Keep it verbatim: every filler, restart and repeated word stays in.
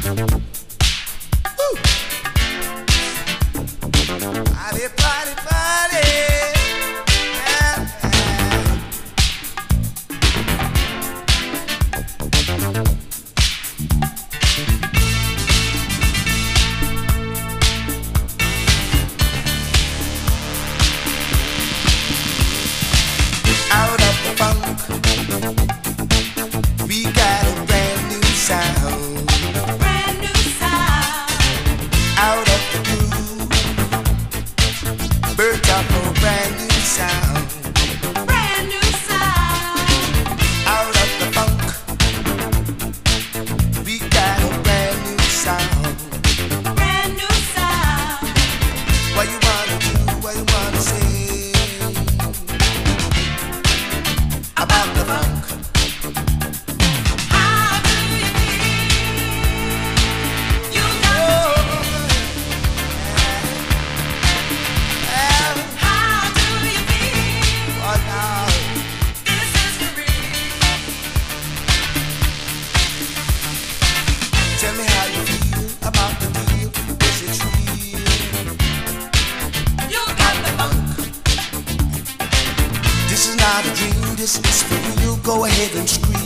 Party, party, party. Yeah, out of the funk, we got a brand new sound. Brand new sound. Out of the groove, birds up a brand new sound. Brand new sound. Out of the funk, we got a brand new sound. Brand new sound. What you wanna do, what you wanna say about the funk? How do you feel? You got Oh, yeah. How do you feel? What now? This is for real. Tell me how you feel about the deal. Is it real? You got the funk. This is not a dream, this is for real. Go ahead and scream.